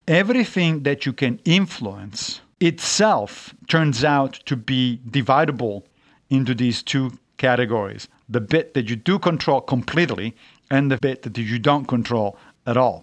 everything that you can influence itself turns out to be dividable into these two categories. The bit that you do control completely and the bit that you don't control at all.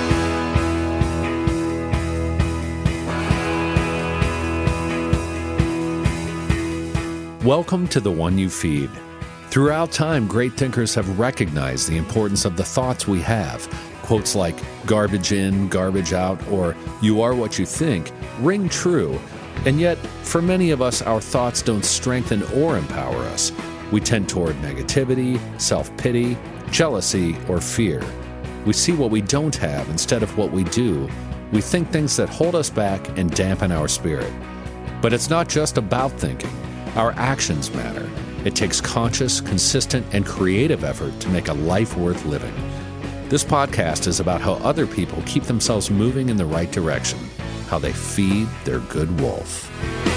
Welcome to The One You Feed. Throughout time, great thinkers have recognized the importance of the thoughts we have. Quotes like garbage in, garbage out, or you are what you think ring true. And yet, for many of us, our thoughts don't strengthen or empower us. We tend toward negativity, self-pity, jealousy, or fear. We see what we don't have instead of what we do. We think things that hold us back and dampen our spirit. But it's not just about thinking. Our actions matter. It takes conscious, consistent, and creative effort to make a life worth living. This podcast is about how other people keep themselves moving in the right direction, how they feed their good wolf.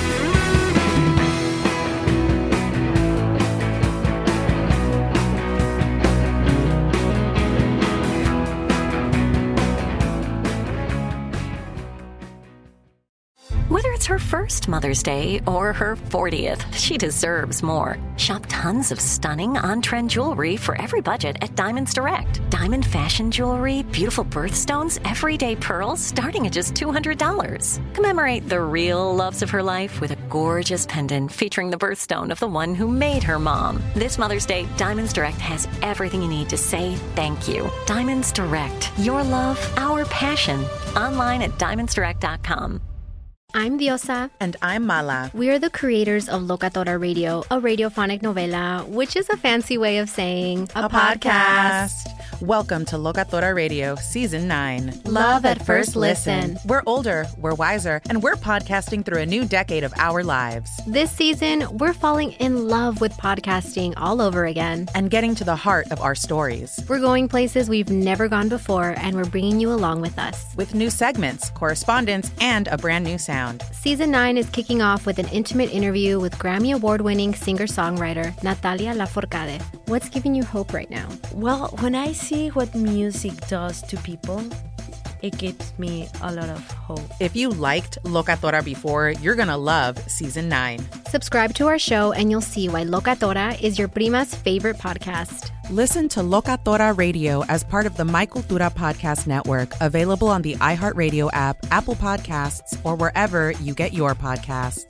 Whether it's her first Mother's Day or her 40th, she deserves more. Shop tons of stunning on-trend jewelry for every budget at Diamonds Direct. Diamond fashion jewelry, beautiful birthstones, everyday pearls starting at just $200. Commemorate the real loves of her life with a gorgeous pendant featuring the birthstone of the one who made her mom. This Mother's Day, Diamonds Direct has everything you need to say thank you. Diamonds Direct. Your love, our passion. Online at diamondsdirect.com. I'm Diosa. And I'm Mala. We are the creators of Locatora Radio, a radiophonic novela, which is a fancy way of saying a podcast. Welcome to Locatora Radio, Season 9. Love at First Listen. We're older, we're wiser, and we're podcasting through a new decade of our lives. This season, we're falling in love with podcasting all over again. And getting to the heart of our stories. We're going places we've never gone before, and we're bringing you along with us. With new segments, correspondence, and a brand new sound. Season 9 is kicking off with an intimate interview with Grammy Award-winning singer-songwriter Natalia Lafourcade. What's giving you hope right now? Well, when I see what music does to people, it gives me a lot of hope. If you liked Locatora before, you're going to love Season 9. Subscribe to our show and you'll see why Locatora is your prima's favorite podcast. Listen to Locatora Radio as part of the My Cultura Podcast Network, available on the iHeartRadio app, Apple Podcasts, or wherever you get your podcasts.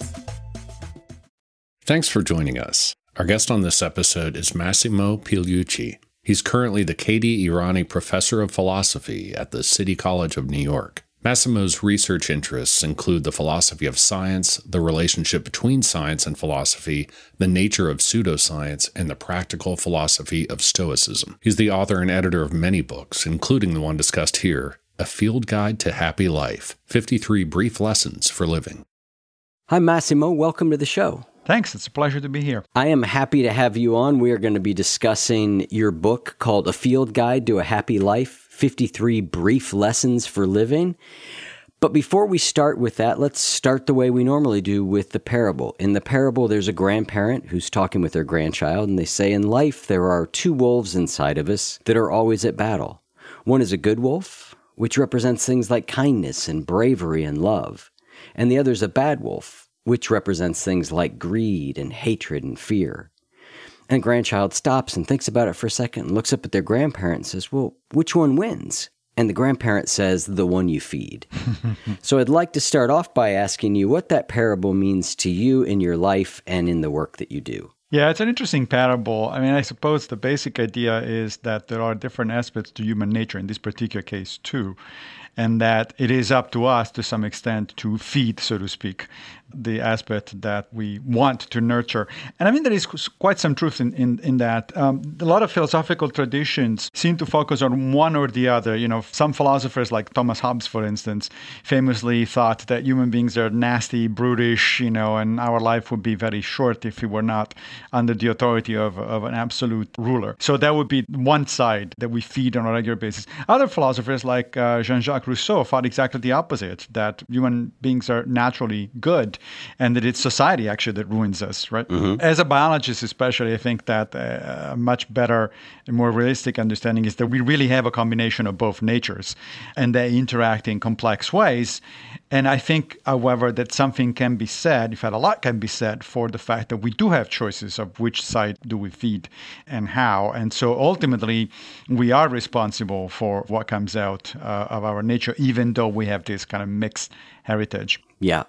Thanks for joining us. Our guest on this episode is Massimo Pigliucci. He's currently the K.D. Irani Professor of Philosophy at the City College of New York. Massimo's research interests include the philosophy of science, the relationship between science and philosophy, the nature of pseudoscience, and the practical philosophy of Stoicism. He's the author and editor of many books, including the one discussed here, A Field Guide to Happy Life, 53 Brief Lessons for Living. Hi, Massimo. Welcome to the show. Thanks. It's a pleasure to be here. I am happy to have you on. We are going to be discussing your book called A Field Guide to a Happy Life, 53 Brief Lessons for Living. But before we start with that, let's start the way we normally do with the parable. In the parable, there's a grandparent who's talking with their grandchild, and they say, in life, there are two wolves inside of us that are always at battle. One is a good wolf, which represents things like kindness and bravery and love. And the other is a bad wolf, which represents things like greed and hatred and fear. And the grandchild stops and thinks about it for a second and looks up at their grandparent and says, well, which one wins? And the grandparent says, the one you feed. So I'd like to start off by asking you what that parable means to you in your life and in the work that you do. Yeah, it's an interesting parable. I mean, I suppose the basic idea is that there are different aspects to human nature, in this particular case too, and that it is up to us to some extent to feed, so to speak, the aspect that we want to nurture. And I mean, there is quite some truth in that. A lot of philosophical traditions seem to focus on one or the other. You know, some philosophers like Thomas Hobbes, for instance, famously thought that human beings are nasty, brutish, you know, and our life would be very short if we were not under the authority of an absolute ruler. So that would be one side that we feed on a regular basis. Other philosophers like Jean-Jacques Rousseau thought exactly the opposite, that human beings are naturally good and that it's society actually that ruins us, right? As a biologist especially, I think that a much better and more realistic understanding is that we really have a combination of both natures and they interact in complex ways. And I think, however, that something can be said, in fact, a lot can be said for the fact that we do have choices of which side do we feed and how. And so ultimately, we are responsible for what comes out of our nature, even though we have this kind of mixed heritage. Yeah.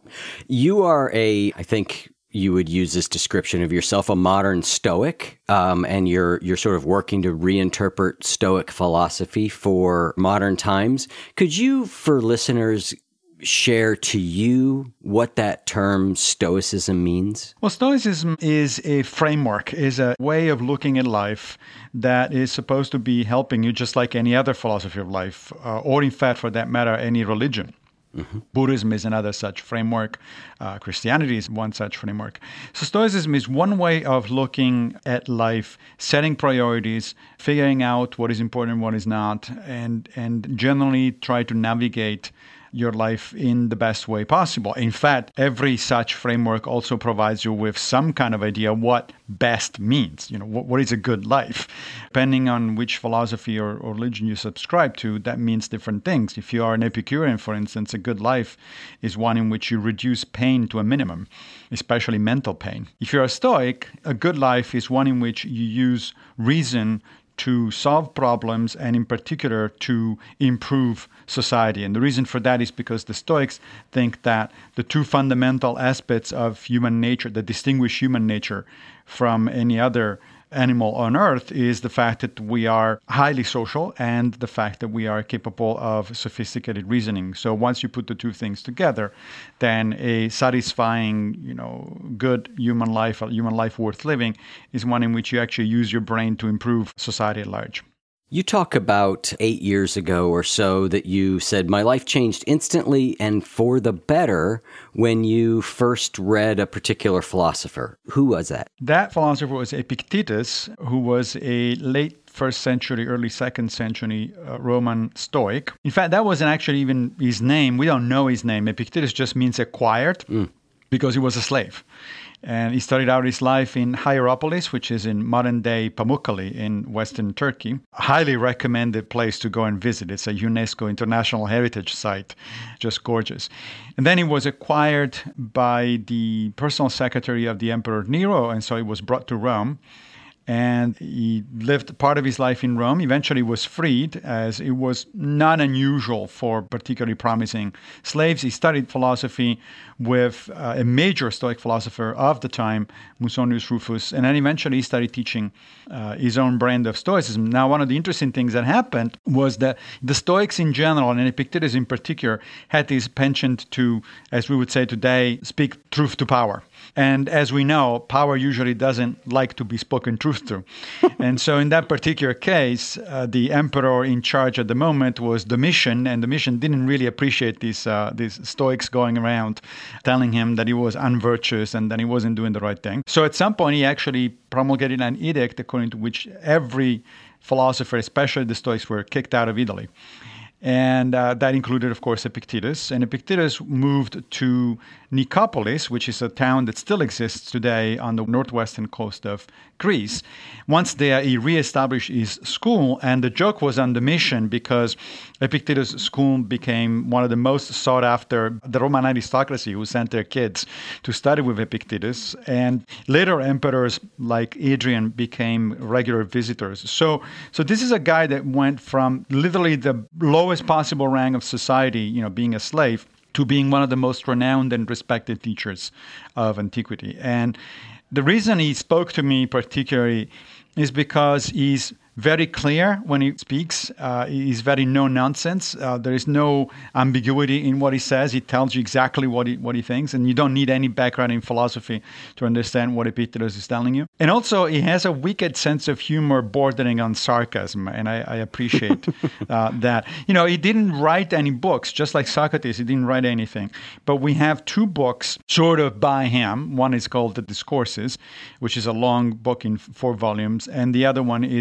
You are I think you would use this description of yourself, a modern Stoic, and you're sort of working to reinterpret Stoic philosophy for modern times. Could you, for listeners, share to you what that term Stoicism means? Well, Stoicism is a framework, is a way of looking at life that is supposed to be helping you just like any other philosophy of life, or in fact, for that matter, any religion. Buddhism is another such framework. Christianity is one such framework. So Stoicism is one way of looking at life, setting priorities, figuring out what is important and what is not, and generally try to navigate your life in the best way possible. In fact, every such framework also provides you with some kind of idea what best means. What is a good life? Depending on which philosophy or religion you subscribe to, that means different things. If you are an Epicurean, for instance, a good life is one in which you reduce pain to a minimum, especially mental pain. If you're a Stoic, a good life is one in which you use reason to solve problems and in particular to improve society. And the reason for that is because the Stoics think that the two fundamental aspects of human nature that distinguish human nature from any other animal on earth is the fact that we are highly social and the fact that we are capable of sophisticated reasoning. So once you put the two things together, then a satisfying, good human life, a human life worth living, is one in which you actually use your brain to improve society at large. You talk about 8 years ago or so that you said, my life changed instantly and for the better when you first read a particular philosopher. Who was that? That philosopher was Epictetus, who was a late 1st century, early 2nd century Roman Stoic. In fact, that wasn't actually even his name. We don't know his name. Epictetus just means acquired because he was a slave. And he started out his life in Hierapolis, which is in modern-day Pamukkale in western Turkey. Highly recommended place to go and visit. It's a UNESCO International Heritage Site. Just gorgeous. And then he was acquired by the personal secretary of the Emperor Nero, and so he was brought to Rome. And he lived part of his life in Rome, eventually was freed, as it was not unusual for particularly promising slaves. He studied philosophy with a major Stoic philosopher of the time, Musonius Rufus, and then eventually he started teaching his own brand of Stoicism. Now, one of the interesting things that happened was that the Stoics in general, and Epictetus in particular, had this penchant to, as we would say today, speak truth to power. And as we know, power usually doesn't like to be spoken truth to. And so in that particular case, the emperor in charge at the moment was Domitian, and Domitian didn't really appreciate these Stoics going around telling him that he was unvirtuous and that he wasn't doing the right thing. So at some point, he actually promulgated an edict according to which every philosopher, especially the Stoics, were kicked out of Italy. And that included, of course, Epictetus. And Epictetus moved to Nicopolis, which is a town that still exists today on the northwestern coast of Greece. Once there, he reestablished his school, and the joke was on Domitian because Epictetus' school became one of the most sought after, the Roman aristocracy who sent their kids to study with Epictetus. And later emperors like Hadrian became regular visitors. So this is a guy that went from literally the lowest possible rank of society, being a slave, to being one of the most renowned and respected teachers of antiquity. And the reason he spoke to me particularly is because he's very clear when he speaks. He's very no-nonsense. There is no ambiguity in what he says. He tells you exactly what he thinks, and you don't need any background in philosophy to understand what Epictetus is telling you. And also, he has a wicked sense of humor bordering on sarcasm, and I appreciate that. He didn't write any books, just like Socrates. He didn't write anything. But we have two books sort of by him. One is called The Discourses, which is a long book in 4 volumes, and the other one is a very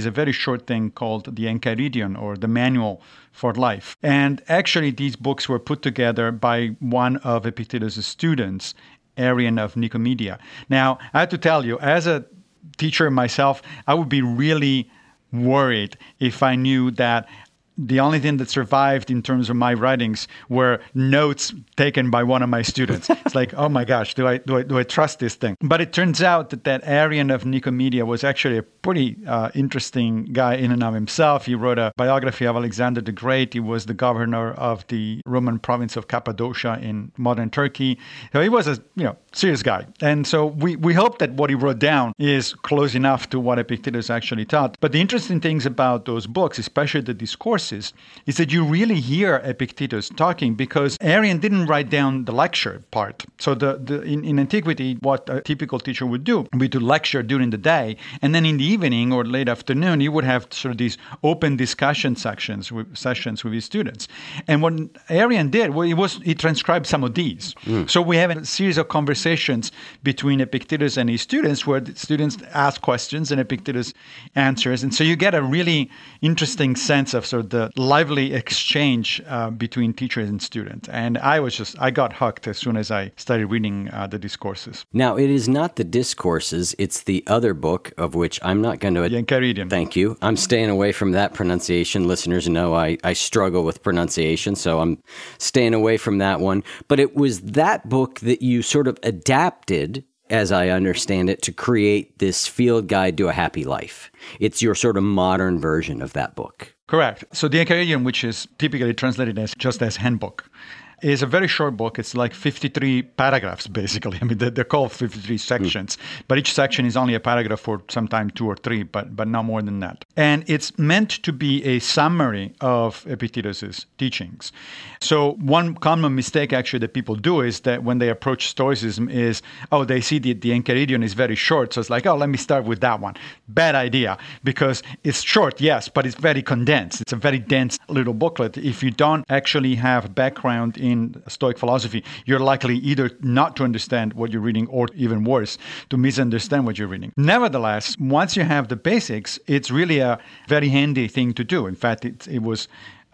short thing called the Enchiridion, or the Manual for Life. And actually, these books were put together by one of Epictetus' students, Arrian of Nicomedia. Now, I have to tell you, as a teacher myself, I would be really worried if I knew that the only thing that survived in terms of my writings were notes taken by one of my students. It's like, oh my gosh, do I trust this thing? But it turns out that Arrian of Nicomedia was actually a pretty interesting guy in and of himself. He wrote a biography of Alexander the Great. He was the governor of the Roman province of Cappadocia in modern Turkey. So he was a serious guy. And so we hope that what he wrote down is close enough to what Epictetus actually taught. But the interesting things about those books, especially the discourses, is that you really hear Epictetus talking, because Arrian didn't write down the lecture part. So in antiquity, what a typical teacher would do would be to lecture during the day, and then in the evening or late afternoon, he would have sort of these open discussion sessions with his students. And what Arrian did, he transcribed some of these. So we have a series of conversations between Epictetus and his students, where the students ask questions and Epictetus answers. And so you get a really interesting sense of sort of the lively exchange between teachers and students. And I got hooked as soon as I started reading the discourses. Now, it is not the discourses, it's the other book, of which I'm not going to... The Enchiridion. Thank you. I'm staying away from that pronunciation. Listeners know I struggle with pronunciation, so I'm staying away from that one. But it was that book that you sort of adapted, as I understand it, to create this field guide to a happy life. It's your sort of modern version of that book. Correct. So the Enchiridion, which is typically translated as just as handbook, is a very short book. It's like 53 paragraphs, basically. I mean, they're called 53 sections, but each section is only a paragraph, for sometimes 2 or 3, but not more than that. And it's meant to be a summary of Epictetus' teachings. So one common mistake, actually, that people do is that when they approach Stoicism is, they see the Enchiridion is very short, so it's like, let me start with that one. Bad idea, because it's short, yes, but it's very condensed. It's a very dense little booklet. If you don't actually have background in Stoic philosophy, you're likely either not to understand what you're reading, or even worse, to misunderstand what you're reading. Nevertheless, once you have the basics, it's really a very handy thing to do. In fact, it was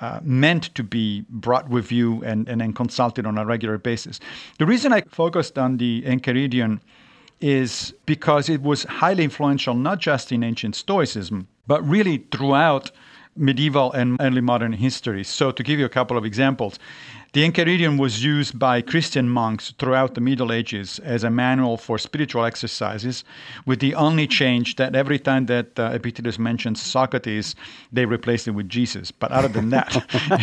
meant to be brought with you and then consulted on a regular basis. The reason I focused on the Enchiridion is because it was highly influential, not just in ancient Stoicism, but really throughout medieval and early modern history. So to give you a couple of examples, the Enchiridion was used by Christian monks throughout the Middle Ages as a manual for spiritual exercises, with the only change that every time that Epictetus mentions Socrates, they replaced it with Jesus. But other than that,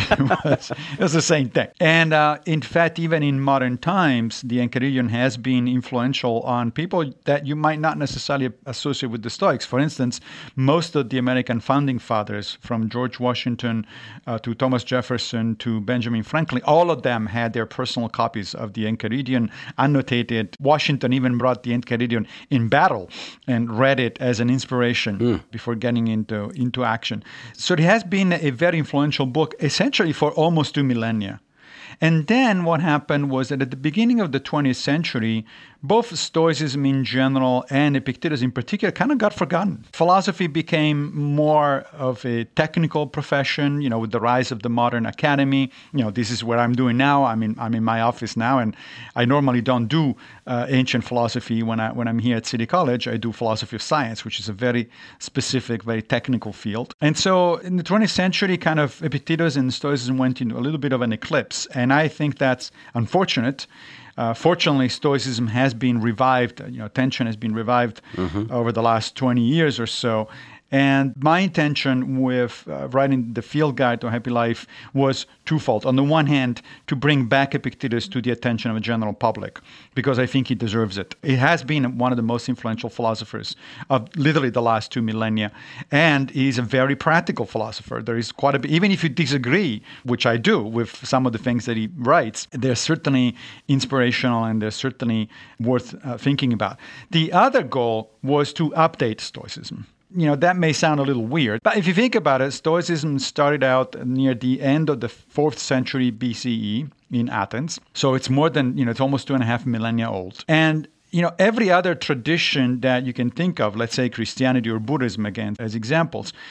it was the same thing. And in fact, even in modern times, the Enchiridion has been influential on people that you might not necessarily associate with the Stoics. For instance, most of the American founding fathers, from George Washington to Thomas Jefferson to Benjamin Franklin, all of them had their personal copies of the Enchiridion annotated. Washington even brought the Enchiridion in battle and read it as an inspiration before getting into action. So it has been a very influential book, essentially for almost 2 millennia. And then what happened was that at the beginning of the 20th century, both Stoicism in general and Epictetus in particular kind of got forgotten. Philosophy became more of a technical profession, with the rise of the modern academy. This is what I'm doing now. I'm in my office now, and I normally don't do ancient philosophy when I'm here at City College. I do philosophy of science, which is a very specific, very technical field. And so in the 20th century, kind of Epictetus and Stoicism went into a little bit of an eclipse. And I think that's unfortunate. Fortunately, Stoicism has been revived. Attention has been revived over the last 20 years or so. And my intention with writing the Field Guide to a Happy Life was twofold. On the one hand, to bring back Epictetus to the attention of the general public, because I think he deserves it. He has been one of the most influential philosophers of literally the last 2 millennia. And he's a very practical philosopher. There is quite a bit, even if you disagree, which I do, with some of the things that he writes, they're certainly inspirational and they're certainly worth thinking about. The other goal was to update Stoicism. That may sound a little weird, but if you think about it, Stoicism started out near the end of the 4th century BCE in Athens. So it's more than, it's almost 2.5 millennia old. And, every other tradition that you can think of, let's say Christianity or Buddhism again, as examples,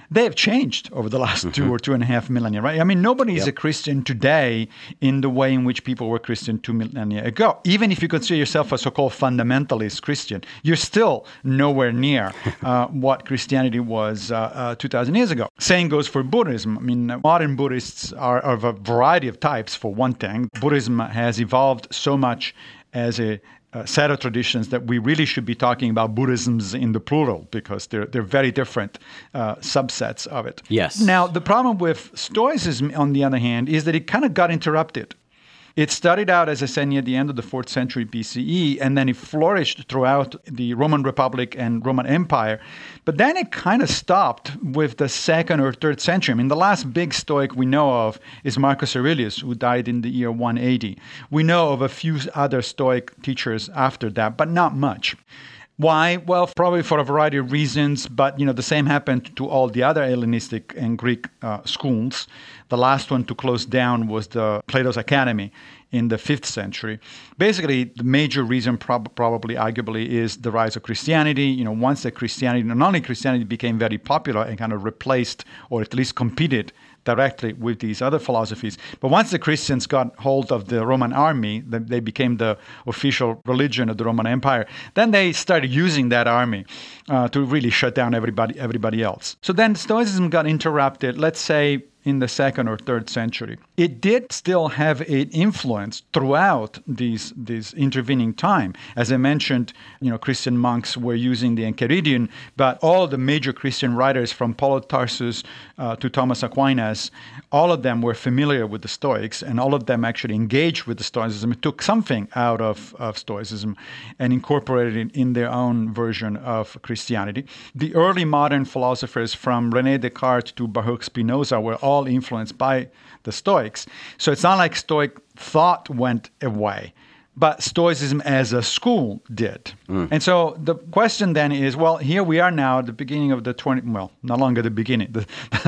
they have changed over the last 2 or 2.5 millennia, right? I mean, nobody is a Christian today in the way in which people were Christian 2 millennia ago. Even if you consider yourself a so-called fundamentalist Christian, you're still nowhere near what Christianity was 2,000 years ago. Same goes for Buddhism. I mean, modern Buddhists are of a variety of types, for one thing. Buddhism has evolved so much as a set of traditions that we really should be talking about Buddhisms in the plural, because they're very different subsets of it. Yes. Now, the problem with Stoicism, on the other hand, is that it kind of got interrupted. It started out, as I said, near the end of the 4th century BCE, and then it flourished throughout the Roman Republic and Roman Empire. But then it kind of stopped with the 2nd or 3rd century. I mean, the last big Stoic we know of is Marcus Aurelius, who died in the year 180. We know of a few other Stoic teachers after that, but not much. Why? Well, probably for a variety of reasons, but the same happened to all the other Hellenistic and Greek schools. The last one to close down was the Plato's Academy in the 5th century. Basically, the major reason probably, arguably, is the rise of Christianity. Once that Christianity, not only Christianity became very popular and kind of replaced, or at least competed directly with these other philosophies. But once the Christians got hold of the Roman army, they became the official religion of the Roman Empire, then they started using that army to really shut down everybody else. So then Stoicism got interrupted, let's say, in the 2nd or 3rd century. It did still have an influence throughout this intervening time. As I mentioned, Christian monks were using the Enchiridion, but all the major Christian writers, from Paul of Tarsus to Thomas Aquinas, all of them were familiar with the Stoics, and all of them actually engaged with the Stoicism. It took something out of Stoicism and incorporated it in their own version of Christianity. The early modern philosophers, from René Descartes to Baruch Spinoza, were all influenced by the Stoics. So it's not like Stoic thought went away, but Stoicism as a school did. And so the question then is, well, here we are now at the beginning of the no longer the beginning, the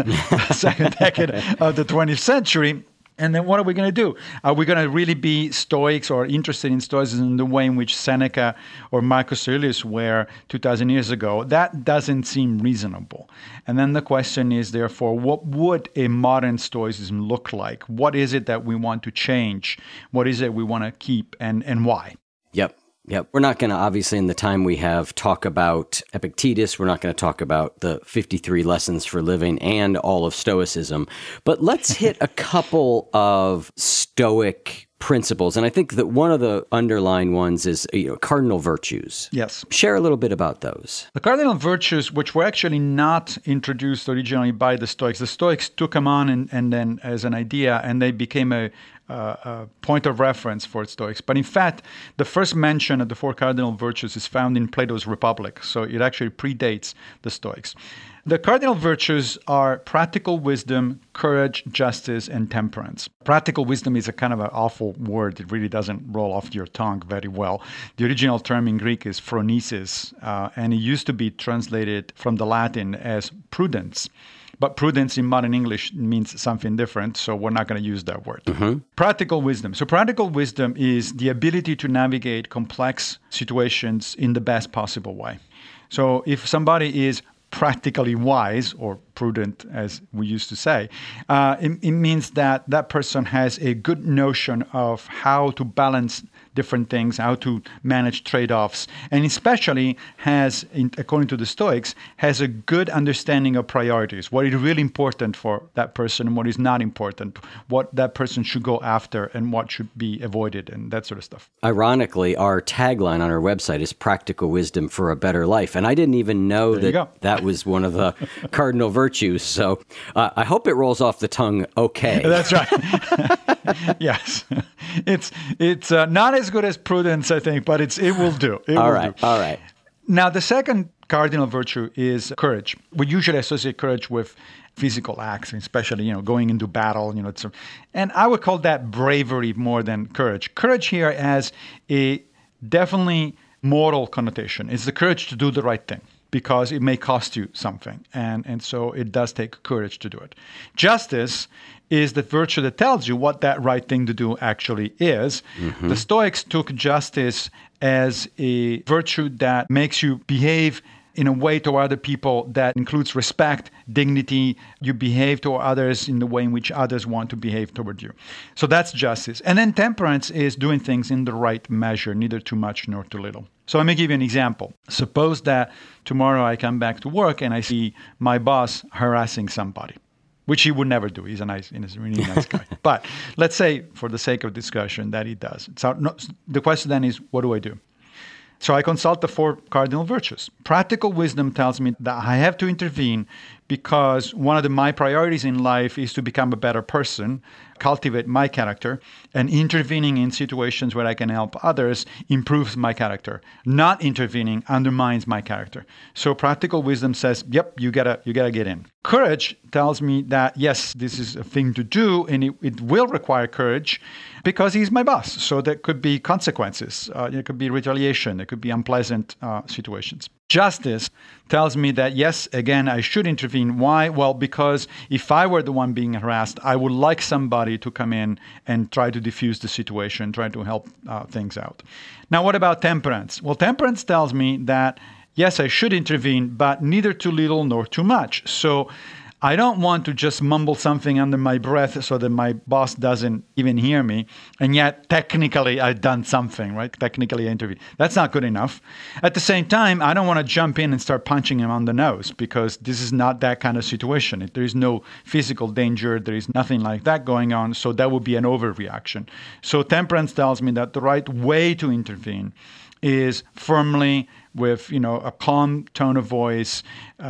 second decade of the 20th century. And then what are we going to do? Are we going to really be Stoics or interested in Stoicism in the way in which Seneca or Marcus Aurelius were 2,000 years ago? That doesn't seem reasonable. And then the question is, therefore, what would a modern Stoicism look like? What is it that we want to change? What is it we want to keep, and why? Yep. We're not going to, obviously, in the time we have, talk about Epictetus. We're not going to talk about the 53 Lessons for Living and all of Stoicism. But let's hit a couple of Stoic principles. And I think that one of the underlying ones is cardinal virtues. Yes. Share a little bit about those. The cardinal virtues, which were actually not introduced originally by the Stoics took them on and then as an idea, and they became a point of reference for Stoics. But in fact, the first mention of the 4 cardinal virtues is found in Plato's Republic. So it actually predates the Stoics. The cardinal virtues are practical wisdom, courage, justice, and temperance. Practical wisdom is a kind of an awful word. It really doesn't roll off your tongue very well. The original term in Greek is phronesis, and it used to be translated from the Latin as prudence. But prudence in modern English means something different, so we're not going to use that word. Practical wisdom. So practical wisdom is the ability to navigate complex situations in the best possible way. So if somebody is practically wise, or prudent, as we used to say, it means that that person has a good notion of how to balance different things, how to manage trade-offs, and especially has, according to the Stoics, has a good understanding of priorities, what is really important for that person and what is not important, what that person should go after and what should be avoided, and that sort of stuff. Ironically, our tagline on our website is Practical Wisdom for a Better Life, and I didn't even know that was one of the cardinal virtues, so I hope it rolls off the tongue okay. That's right. Yes. It's not as good as prudence, I think, but it will do. All right. Now, the second cardinal virtue is courage. We usually associate courage with physical acts, especially, going into battle, and I would call that bravery more than courage. Courage here has a definitely moral connotation. It's the courage to do the right thing, because it may cost you something. And so it does take courage to do it. Justice is the virtue that tells you what that right thing to do actually is. Mm-hmm. The Stoics took justice as a virtue that makes you behave in a way to other people that includes respect, dignity. You behave to others in the way in which others want to behave toward you. So that's justice. And then temperance is doing things in the right measure, neither too much nor too little. So let me give you an example. Suppose that tomorrow I come back to work and I see my boss harassing somebody, which he would never do. He's a really nice guy. But let's say, for the sake of discussion, that he does. So the question then is, what do I do? So I consult the 4 cardinal virtues. Practical wisdom tells me that I have to intervene because one of my priorities in life is to become a better person, cultivate my character, and intervening in situations where I can help others improves my character. Not intervening undermines my character. So practical wisdom says, yep, you gotta get in. Courage tells me that, yes, this is a thing to do, and it will require courage because he's my boss. So there could be consequences. There could be retaliation. There could be unpleasant situations. Justice tells me that, yes, again, I should intervene. Why? Well, because if I were the one being harassed, I would like somebody to come in and try to diffuse the situation, try to help things out. Now, what about temperance? Well, temperance tells me that, yes, I should intervene, but neither too little nor too much. So I don't want to just mumble something under my breath so that my boss doesn't even hear me, and yet technically I've done something, right? Technically I intervened. That's not good enough. At the same time, I don't want to jump in and start punching him on the nose because this is not that kind of situation. There is no physical danger. There is nothing like that going on, so that would be an overreaction. So temperance tells me that the right way to intervene is firmly with a calm tone of voice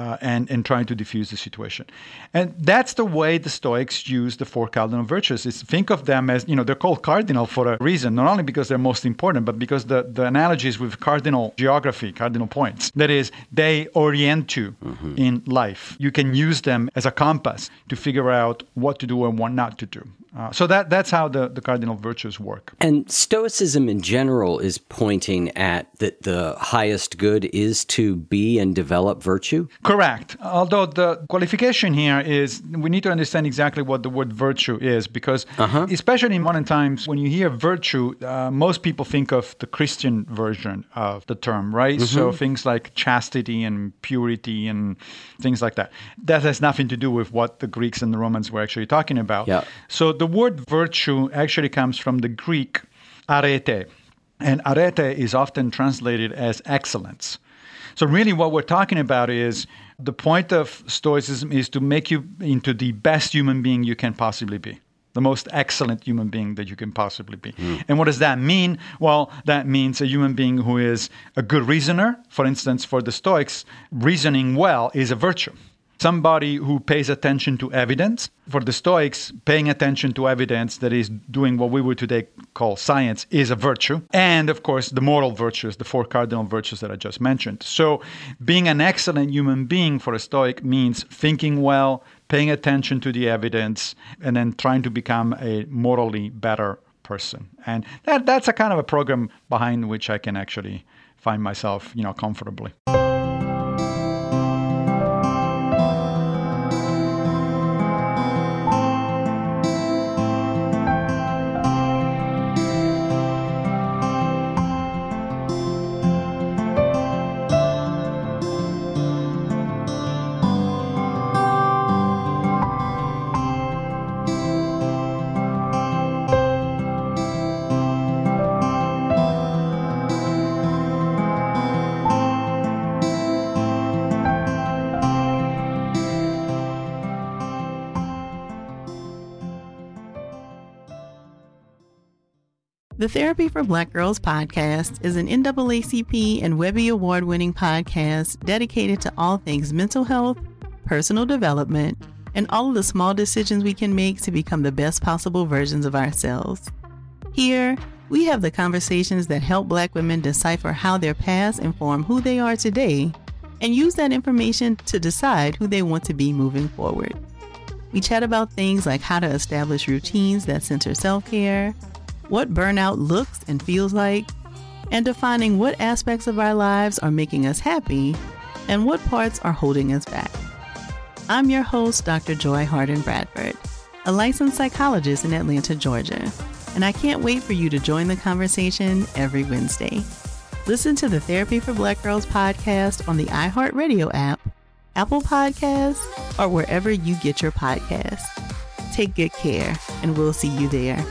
and trying to diffuse the situation. And that's the way the Stoics use the 4 cardinal virtues. Think of them as, they're called cardinal for a reason, not only because they're most important, but because the analogy is with cardinal geography, cardinal points. That is, they orient you in life. You can use them as a compass to figure out what to do and what not to do. So that's how the cardinal virtues work. And Stoicism in general is pointing at that the highest good is to be and develop virtue? Correct. Although the qualification here is we need to understand exactly what the word virtue is because especially in modern times, when you hear virtue, most people think of the Christian version of the term, right? So things like chastity and purity and things like that. That has nothing to do with what the Greeks and the Romans were actually talking about. Yeah. So the word virtue actually comes from the Greek arete. And arete is often translated as excellence. So really what we're talking about is the point of Stoicism is to make you into the best human being you can possibly be, the most excellent human being that you can possibly be. And what does that mean? Well, that means a human being who is a good reasoner. For instance, for the Stoics, reasoning well is a virtue. Somebody who pays attention to evidence. For the Stoics, paying attention to evidence, that is doing what we would today call science, is a virtue. And of course, the moral virtues, the 4 cardinal virtues that I just mentioned. So being an excellent human being for a Stoic means thinking well, paying attention to the evidence, and then trying to become a morally better person. And that's a kind of a program behind which I can actually find myself, comfortably. The Therapy for Black Girls podcast is an NAACP and Webby Award-winning podcast dedicated to all things mental health, personal development, and all of the small decisions we can make to become the best possible versions of ourselves. Here, we have the conversations that help Black women decipher how their past inform who they are today and use that information to decide who they want to be moving forward. We chat about things like how to establish routines that center self-care, what burnout looks and feels like, and defining what aspects of our lives are making us happy and what parts are holding us back. I'm your host, Dr. Joy Harden Bradford, a licensed psychologist in Atlanta, Georgia, and I can't wait for you to join the conversation every Wednesday. Listen to the Therapy for Black Girls podcast on the iHeartRadio app, Apple Podcasts, or wherever you get your podcasts. Take good care, and we'll see you there.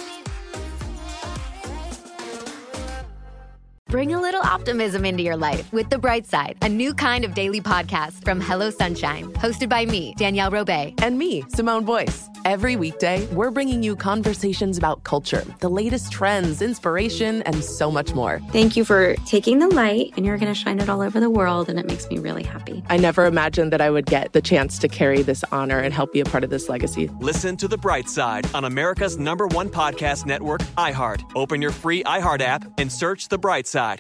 Bring a little optimism into your life with The Bright Side, a new kind of daily podcast from Hello Sunshine, hosted by me, Danielle Robay. And me, Simone Boyce. Every weekday, we're bringing you conversations about culture, the latest trends, inspiration, and so much more. Thank you for taking the light, and you're going to shine it all over the world, and it makes me really happy. I never imagined that I would get the chance to carry this honor and help be a part of this legacy. Listen to The Bright Side on America's #1 podcast network, iHeart. Open your free iHeart app and search The Bright Side.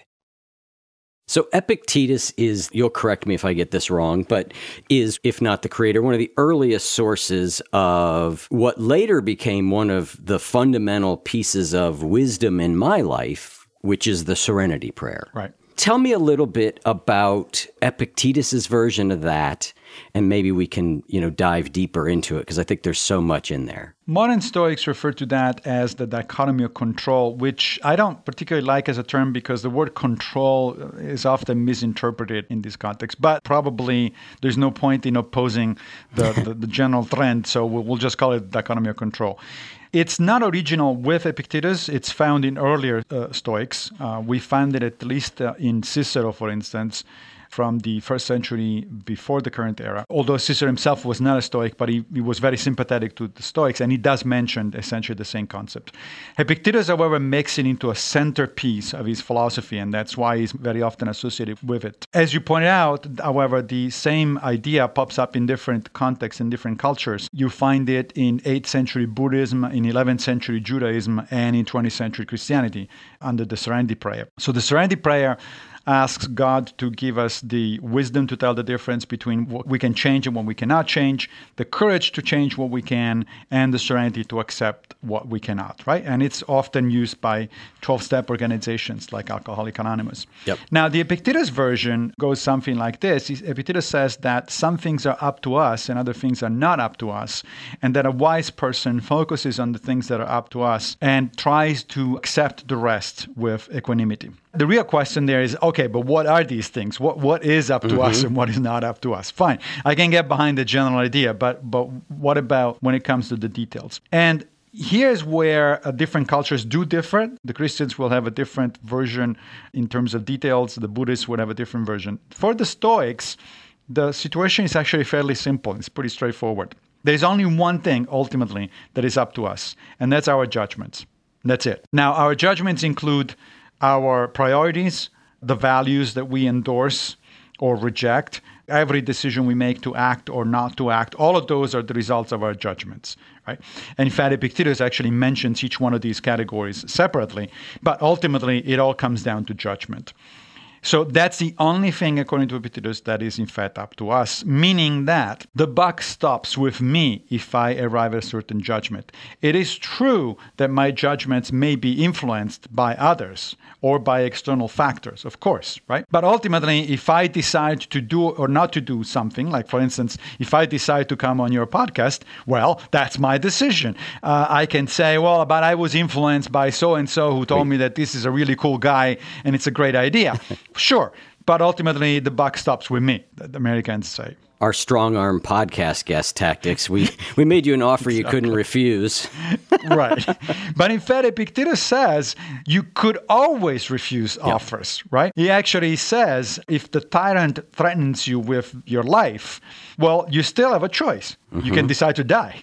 So Epictetus is, you'll correct me if I get this wrong, but is, if not the creator, one of the earliest sources of what later became one of the fundamental pieces of wisdom in my life, which is the Serenity Prayer. Right. Tell me a little bit about Epictetus's version of that, and maybe we can, dive deeper into it, because I think there's so much in there. Modern Stoics refer to that as the dichotomy of control, which I don't particularly like as a term because the word control is often misinterpreted in this context. But probably there's no point in opposing the general trend, so we'll just call it dichotomy of control. It's not original with Epictetus. It's found in earlier Stoics. We find it at least in Cicero, for instance, from the 1st century before the current era. Although Cicero himself was not a Stoic, but he was very sympathetic to the Stoics, and he does mention essentially the same concept. Epictetus, however, makes it into a centerpiece of his philosophy, and that's why he's very often associated with it. As you pointed out, however, the same idea pops up in different contexts, in different cultures. You find it in 8th century Buddhism, in 11th century Judaism, and in 20th century Christianity under the Serenity Prayer. So the Serenity Prayer asks God to give us the wisdom to tell the difference between what we can change and what we cannot change, the courage to change what we can, and the serenity to accept what we cannot, right? And it's often used by 12-step organizations like Alcoholics Anonymous. Yep. Now, the Epictetus version goes something like this. Epictetus says that some things are up to us and other things are not up to us, and that a wise person focuses on the things that are up to us and tries to accept the rest with equanimity. The real question there is, okay, but what are these things? What is up to us and what is not up to us? Fine, I can get behind the general idea, but what about when it comes to the details? And here's where different cultures do differ. The Christians will have a different version in terms of details. The Buddhists would have a different version. For the Stoics, the situation is actually fairly simple. It's pretty straightforward. There's only one thing, ultimately, that is up to us, and that's our judgments. That's it. Now, our judgments include our priorities, the values that we endorse or reject, every decision we make to act or not to act, all of those are the results of our judgments, right? And in fact, Epictetus actually mentions each one of these categories separately, but ultimately it all comes down to judgment. So that's the only thing, according to Epictetus, that is in fact up to us, meaning that the buck stops with me if I arrive at a certain judgment. It is true that my judgments may be influenced by others or by external factors, of course, right? But ultimately, if I decide to do or not to do something, like for instance, if I decide to come on your podcast, well, that's my decision. I can say, well, but I was influenced by so-and-so who told me that this is a really cool guy and it's a great idea. Sure, but ultimately the buck stops with me, the Americans say. Our strong arm podcast guest tactics. We made you an offer you couldn't refuse. Right. But in fact, Epictetus says you could always refuse offers, right? He actually says if the tyrant threatens you with your life, well, you still have a choice. You can decide to die.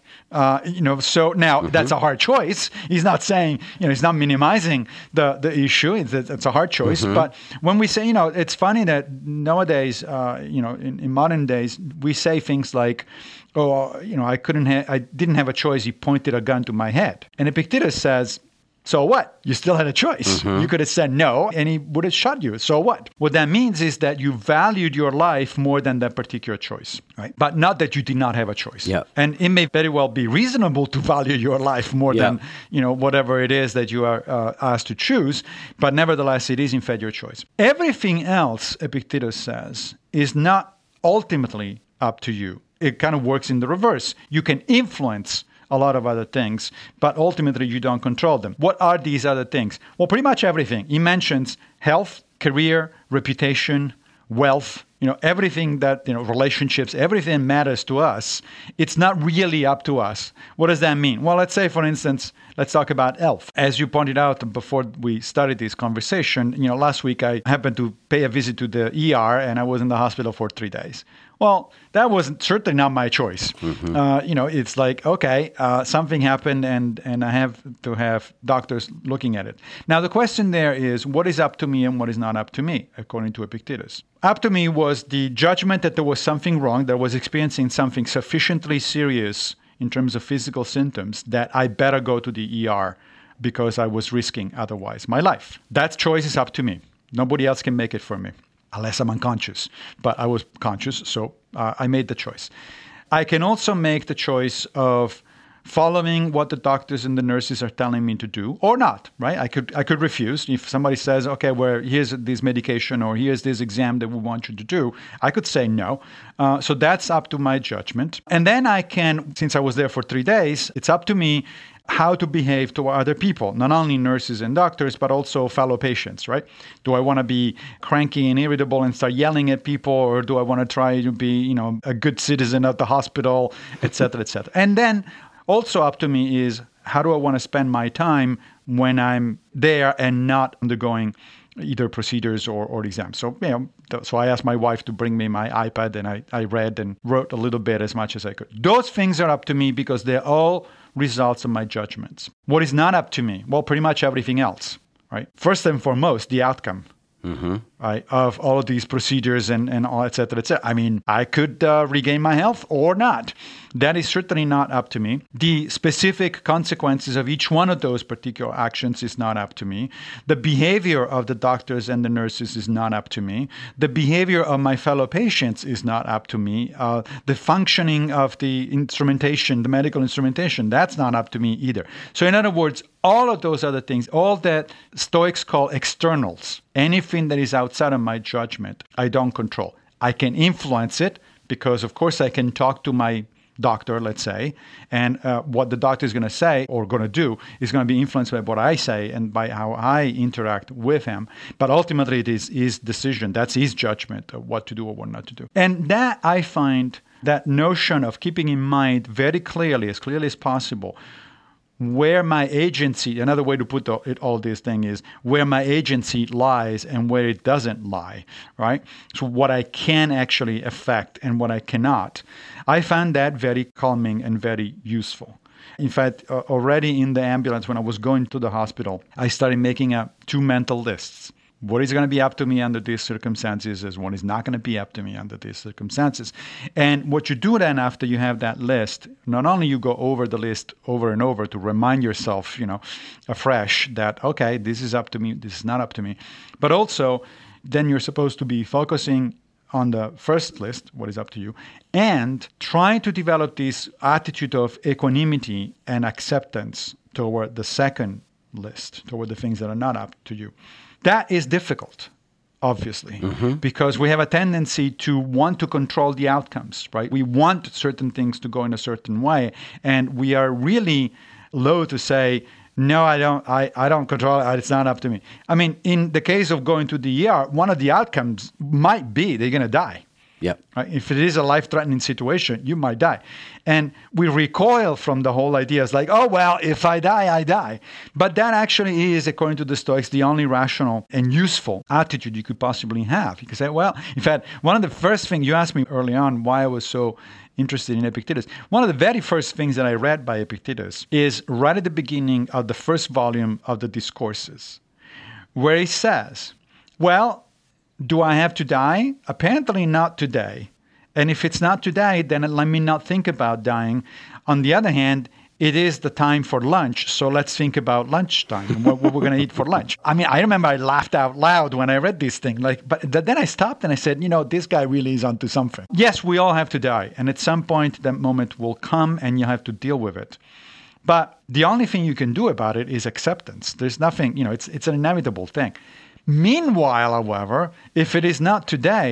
So now that's a hard choice. He's not saying, he's not minimizing the issue. It's a hard choice. But when we say, it's funny that nowadays, in modern days, we say things like, I didn't have a choice. He pointed a gun to my head. And Epictetus says, so what? You still had a choice. You could have said no, and he would have shot you. So what? What that means is that you valued your life more than that particular choice, right? But not that you did not have a choice. Yep. And it may very well be reasonable to value your life more than, whatever it is that you are asked to choose. But nevertheless, it is in fact your choice. Everything else, Epictetus says, is not ultimately up to you. It kind of works in the reverse. You can influence a lot of other things, but ultimately you don't control them. What are these other things? Well, pretty much everything. He mentions health, career, reputation, wealth, everything that, relationships, everything matters to us. It's not really up to us. What does that mean? Well, let's say, for instance, let's talk about health. As you pointed out before we started this conversation, last week I happened to pay a visit to the ER and I was in the hospital for 3 days. Well, that was certainly not my choice. It's like, okay, something happened and I have to have doctors looking at it. Now, the question there is, what is up to me and what is not up to me, according to Epictetus? Up to me was the judgment that there was something wrong, that I was experiencing something sufficiently serious in terms of physical symptoms that I better go to the ER because I was risking otherwise my life. That choice is up to me. Nobody else can make it for me. Unless I'm unconscious. But I was conscious, so I made the choice. I can also make the choice of following what the doctors and the nurses are telling me to do or not, right? I could refuse. If somebody says, okay, well, here's this medication or here's this exam that we want you to do, I could say no. So that's up to my judgment. And then I can, since I was there for 3 days, it's up to me how to behave to other people, not only nurses and doctors, but also fellow patients, right? Do I want to be cranky and irritable and start yelling at people, or do I want to try to be, a good citizen of the hospital, et cetera, et cetera? And then also up to me is, how do I want to spend my time when I'm there and not undergoing either procedures or exams? So, so I asked my wife to bring me my iPad, and I read and wrote a little bit as much as I could. Those things are up to me because they're all results of my judgments. What is not up to me? Well, pretty much everything else, right? First and foremost, the outcome. Right, of all of these procedures and all, et cetera, et cetera. I mean, I could regain my health or not. That is certainly not up to me. The specific consequences of each one of those particular actions is not up to me. The behavior of the doctors and the nurses is not up to me. The behavior of my fellow patients is not up to me. The functioning of the instrumentation, the medical instrumentation, that's not up to me either. So in other words, all of those other things, all that Stoics call externals, anything that is outside of my judgment, I don't control. I can influence it because, of course, I can talk to my doctor, let's say, and what the doctor is going to say or going to do is going to be influenced by what I say and by how I interact with him. But ultimately, it is his decision. That's his judgment of what to do or what not to do. And that, I find, that notion of keeping in mind very clearly as possible, where my agency, another way to put all this thing is where my agency lies and where it doesn't lie, right? So what I can actually affect and what I cannot. I found that very calming and very useful. In fact, already in the ambulance when I was going to the hospital, I started making up 2 mental lists. What is going to be up to me under these circumstances is what is not going to be up to me under these circumstances. And what you do then after you have that list, not only you go over the list over and over to remind yourself, afresh that, okay, this is up to me, this is not up to me. But also, then you're supposed to be focusing on the first list, what is up to you, and trying to develop this attitude of equanimity and acceptance toward the second list, toward the things that are not up to you. That is difficult, obviously, because we have a tendency to want to control the outcomes, right? We want certain things to go in a certain way, and we are really loath to say, no, I don't control it. It's not up to me. I mean, in the case of going to the ER, one of the outcomes might be they're going to die. Yep. Right? If it is a life-threatening situation, you might die. And we recoil from the whole idea. It's like, oh, well, if I die, I die. But that actually is, according to the Stoics, the only rational and useful attitude you could possibly have. You could say, well, in fact, one of the first things you asked me early on why I was so interested in Epictetus. One of the very first things that I read by Epictetus is right at the beginning of the first volume of the Discourses, where he says, well, do I have to die? Apparently not today. And if it's not today, then let me not think about dying. On the other hand, it is the time for lunch, so let's think about lunchtime and what we're going to eat for lunch. I mean, I remember I laughed out loud when I read this thing. But then I stopped and I said, this guy really is onto something. Yes, we all have to die. And at some point, that moment will come and you have to deal with it. But the only thing you can do about it is acceptance. There's nothing, it's an inevitable thing. Meanwhile, however, if it is not today,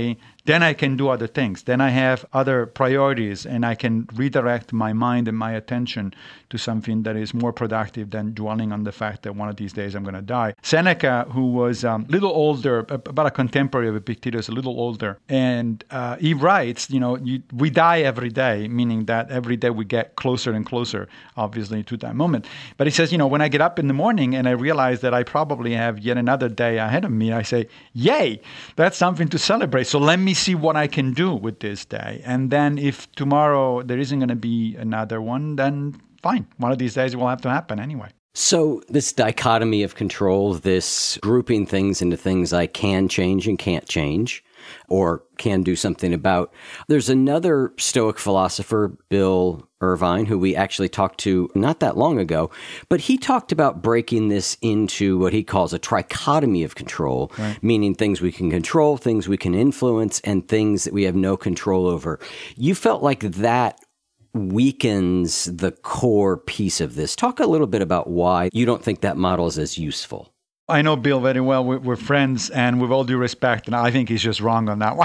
then I can do other things. Then I have other priorities, and I can redirect my mind and my attention to something that is more productive than dwelling on the fact that one of these days I'm going to die. Seneca, who was a little older, about a contemporary of Epictetus, a little older, and he writes, we die every day, meaning that every day we get closer and closer, obviously, to that moment. But he says, when I get up in the morning and I realize that I probably have yet another day ahead of me, I say, yay, that's something to celebrate. So let me see what I can do with this day. And then if tomorrow there isn't going to be another one, then fine. One of these days it will have to happen anyway. So this dichotomy of control, this grouping things into things I can change and can't change, or can do something about. There's another Stoic philosopher, Bill Irvine, who we actually talked to not that long ago, but he talked about breaking this into what he calls a trichotomy of control, right, meaning things we can control, things we can influence, and things that we have no control over. You felt like that weakens the core piece of this. Talk a little bit about why you don't think that model is as useful. I know Bill very well. We're friends, and with all due respect, and I think he's just wrong on that one.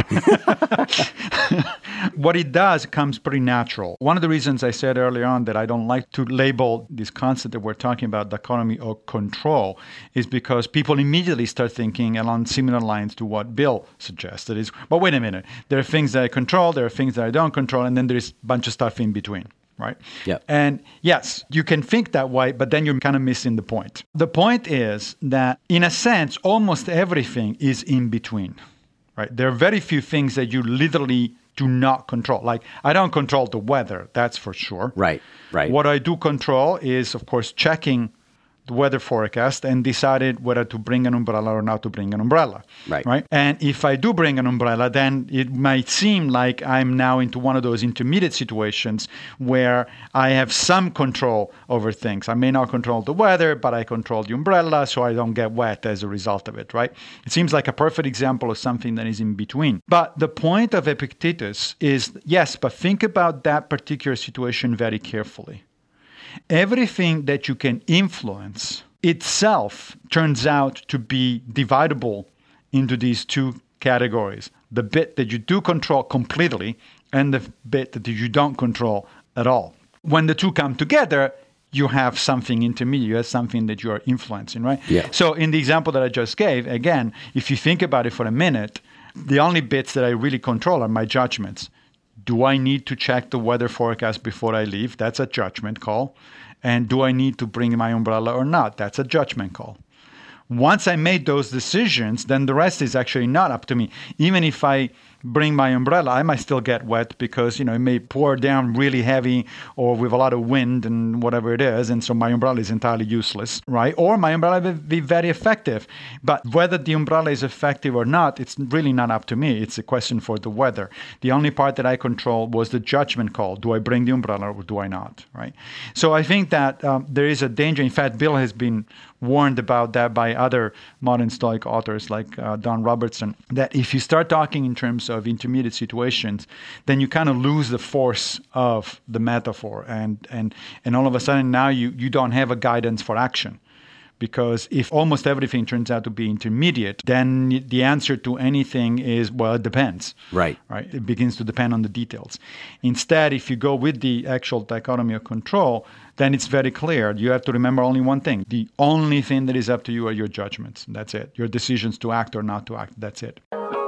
What he does comes pretty natural. One of the reasons I said earlier on that I don't like to label this concept that we're talking about, dichotomy of control, is because people immediately start thinking along similar lines to what Bill suggested. But wait a minute, there are things that I control, there are things that I don't control, and then there's a bunch of stuff in between. Right? Yeah. And yes, you can think that way, but then you're kind of missing the point. The point is that, in a sense, almost everything is in between. Right? There are very few things that you literally do not control. Like, I don't control the weather, that's for sure. Right. What I do control is, of course, checking the weather forecast and decided whether to bring an umbrella or not to bring an umbrella. Right? And if I do bring an umbrella, then it might seem like I'm now into one of those intermediate situations where I have some control over things. I may not control the weather, but I control the umbrella so I don't get wet as a result of it, right? It seems like a perfect example of something that is in between. But the point of Epictetus is, yes, but think about that particular situation very carefully. Everything that you can influence itself turns out to be dividable into these two categories. The bit that you do control completely and the bit that you don't control at all. When the two come together, you have something intermediate. You have something that you are influencing, right? Yeah. So in the example that I just gave, again, if you think about it for a minute, the only bits that I really control are my judgments. Do I need to check the weather forecast before I leave? That's a judgment call. And do I need to bring my umbrella or not? That's a judgment call. Once I made those decisions, then the rest is actually not up to me. Even if I bring my umbrella, I might still get wet because, it may pour down really heavy or with a lot of wind and whatever it is. And so my umbrella is entirely useless, right? Or my umbrella will be very effective. But whether the umbrella is effective or not, it's really not up to me. It's a question for the weather. The only part that I control was the judgment call. Do I bring the umbrella or do I not, right? So I think that there is a danger. In fact, Bill has been warned about that by other modern Stoic authors like Don Robertson, that if you start talking in terms of intermediate situations, then you kind of lose the force of the metaphor. And all of a sudden now you don't have a guidance for action. Because if almost everything turns out to be intermediate, then the answer to anything is, well, it depends. Right. It begins to depend on the details. Instead, if you go with the actual dichotomy of control, then it's very clear. You have to remember only one thing. The only thing that is up to you are your judgments. That's it. Your decisions to act or not to act. That's it.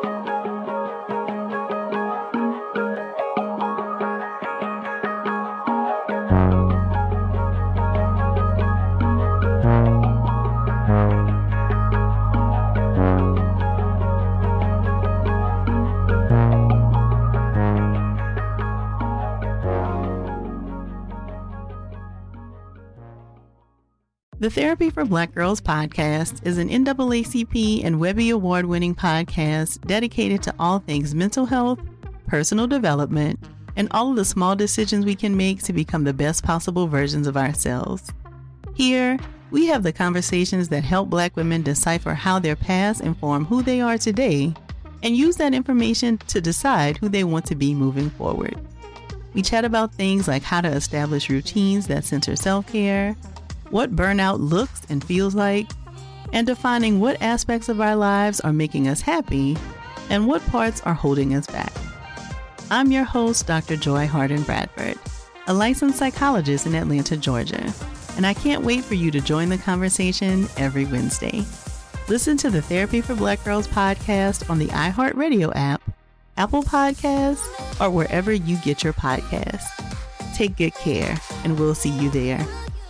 The Therapy for Black Girls podcast is an NAACP and Webby Award-winning podcast dedicated to all things mental health, personal development, and all of the small decisions we can make to become the best possible versions of ourselves. Here, we have the conversations that help Black women decipher how their past inform who they are today and use that information to decide who they want to be moving forward. We chat about things like how to establish routines that center self-care, what burnout looks and feels like, and defining what aspects of our lives are making us happy and what parts are holding us back. I'm your host, Dr. Joy Harden Bradford, a licensed psychologist in Atlanta, Georgia, and I can't wait for you to join the conversation every Wednesday. Listen to the Therapy for Black Girls podcast on the iHeartRadio app, Apple Podcasts, or wherever you get your podcasts. Take good care, and we'll see you there.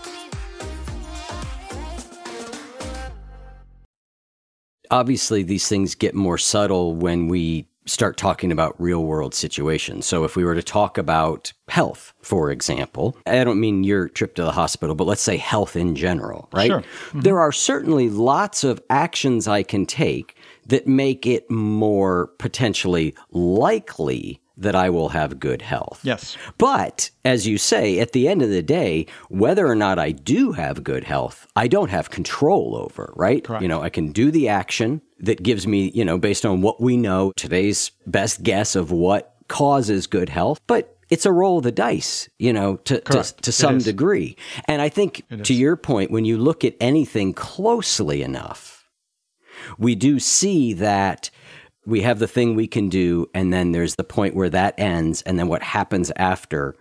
Obviously, these things get more subtle when we start talking about real world situations. So if we were to talk about health, for example, I don't mean your trip to the hospital, but let's say health in general, right? Sure. Mm-hmm. There are certainly lots of actions I can take that make it more potentially likely that I will have good health. Yes. But as you say, at the end of the day, whether or not I do have good health, I don't have control over, right? Correct. I can do the action that gives me, based on what we know, today's best guess of what causes good health, but it's a roll of the dice, to some degree. And I think to your point, when you look at anything closely enough, we do see that we have the thing we can do, and then there's the point where that ends, and then what happens after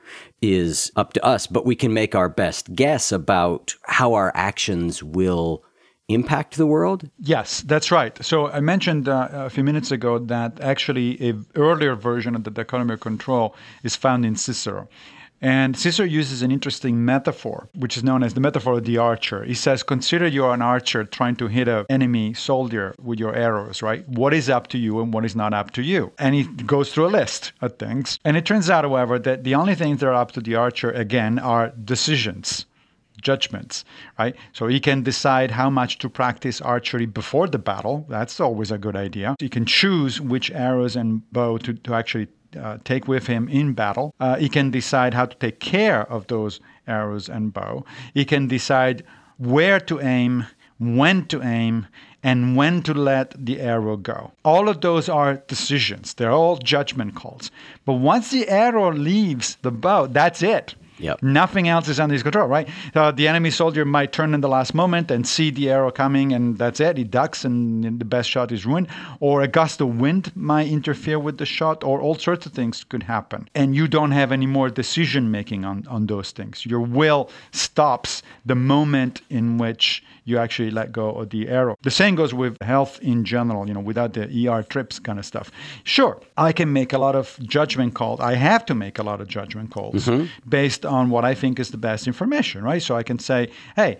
is up to us. But we can make our best guess about how our actions will impact the world? Yes, that's right. So I mentioned a few minutes ago that actually an earlier version of the dichotomy of control is found in Cicero. And Cicero uses an interesting metaphor, which is known as the metaphor of the archer. He says, consider you're an archer trying to hit an enemy soldier with your arrows, right? What is up to you and what is not up to you? And he goes through a list of things. And it turns out, however, that the only things that are up to the archer, again, are decisions, judgments, right? So he can decide how much to practice archery before the battle. That's always a good idea. He can choose which arrows and bow to actually take with him in battle. He can decide how to take care of those arrows and bow. He can decide where to aim, when to aim, and when to let the arrow go. All of those are decisions. They're all judgment calls. But once the arrow leaves the bow, that's it. Yep. Nothing else is under his control, right? The enemy soldier might turn in the last moment and see the arrow coming, and that's it. He ducks, and the best shot is ruined. Or a gust of wind might interfere with the shot, or all sorts of things could happen. And you don't have any more decision-making on those things. Your will stops the moment in which you actually let go of the arrow. The same goes with health in general, without the ER trips kind of stuff. Sure, I can make a lot of judgment calls. I have to make a lot of judgment calls based on what I think is the best information, right? So I can say, hey,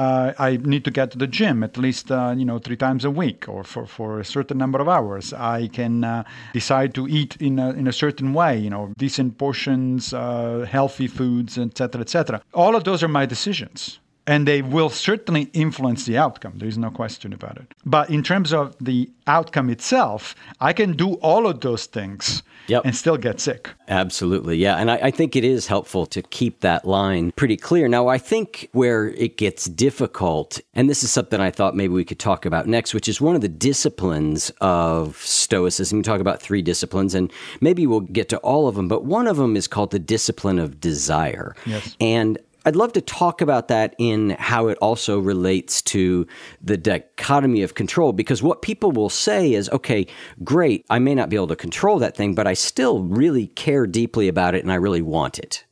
I need to get to the gym at least, 3 times a week or for a certain number of hours. I can decide to eat in a certain way, decent portions, healthy foods, et cetera, et cetera. All of those are my decisions. And they will certainly influence the outcome. There is no question about it. But in terms of the outcome itself, I can do all of those things and still get sick. Absolutely. Yeah. And I think it is helpful to keep that line pretty clear. Now, I think where it gets difficult, and this is something I thought maybe we could talk about next, which is one of the disciplines of Stoicism. We talk about 3 disciplines, and maybe we'll get to all of them, but one of them is called the discipline of desire. Yes. And I'd love to talk about that in how it also relates to the dichotomy of control, because what people will say is, okay, great, I may not be able to control that thing, but I still really care deeply about it and I really want it.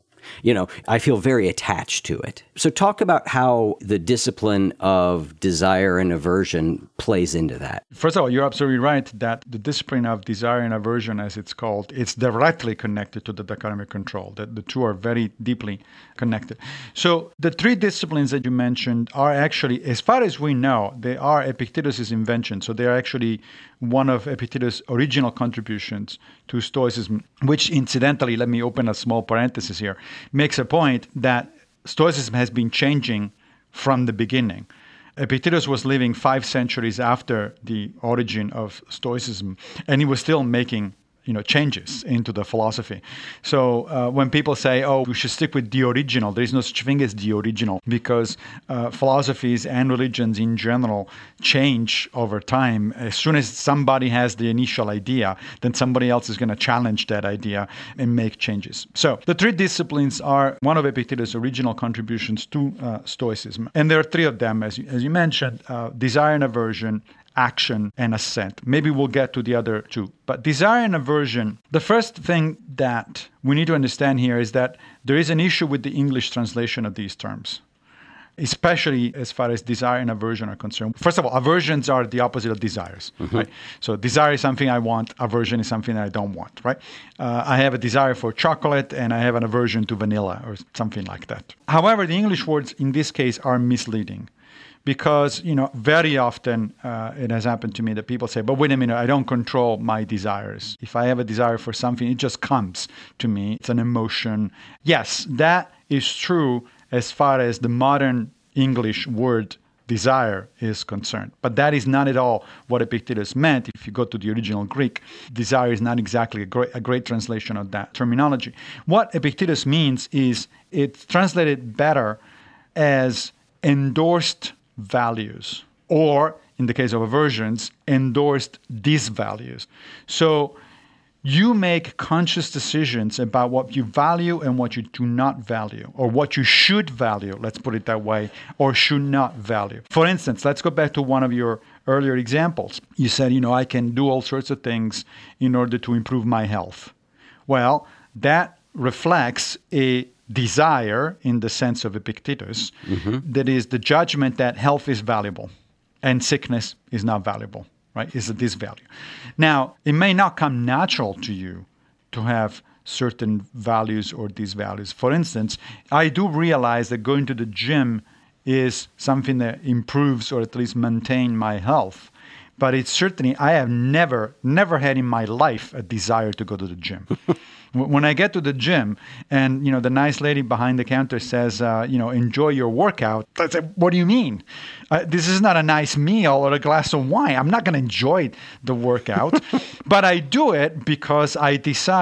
I feel very attached to it. So talk about how the discipline of desire and aversion plays into that. First of all, you're absolutely right that the discipline of desire and aversion, as it's called, it's directly connected to the dichotomy of control. That the two are very deeply connected. So the 3 disciplines that you mentioned are actually, as far as we know, they are Epictetus' invention. So they're actually one of Epictetus' original contributions to Stoicism, which incidentally, let me open a small parenthesis here, makes a point that Stoicism has been changing from the beginning. Epictetus was living 5 centuries after the origin of Stoicism, and he was still making changes into the philosophy. So when people say, oh, we should stick with the original, there is no such thing as the original, because philosophies and religions in general change over time. As soon as somebody has the initial idea, then somebody else is going to challenge that idea and make changes. So the 3 disciplines are one of Epictetus' original contributions to Stoicism. And there are 3 of them, as you mentioned, desire and aversion, action and assent. Maybe we'll get to the other two. But desire and aversion, the first thing that we need to understand here is that there is an issue with the English translation of these terms, especially as far as desire and aversion are concerned. First of all, aversions are the opposite of desires, right? So desire is something I want, aversion is something that I don't want, right? I have a desire for chocolate and I have an aversion to vanilla or something like that. However, the English words in this case are misleading because, very often it has happened to me that people say, but wait a minute, I don't control my desires. If I have a desire for something, it just comes to me. It's an emotion. Yes, that is true as far as the modern English word desire is concerned. But that is not at all what Epictetus meant. If you go to the original Greek, desire is not exactly a great translation of that terminology. What Epictetus means is it's translated better as endorsed values, or in the case of aversions, endorsed disvalues. So you make conscious decisions about what you value and what you do not value, or what you should value, let's put it that way, or should not value. For instance, let's go back to one of your earlier examples. You said, I can do all sorts of things in order to improve my health. Well, that reflects a desire in the sense of Epictetus, that is the judgment that health is valuable and sickness is not valuable. Right, is a disvalue. Now, it may not come natural to you to have certain values or disvalues. For instance, I do realize that going to the gym is something that improves or at least maintain my health. But it's certainly, I have never had in my life a desire to go to the gym. When I get to the gym and, the nice lady behind the counter says, enjoy your workout, I say, what do you mean? This is not a nice meal or a glass of wine. I'm not going to enjoy the workout. But I do it because I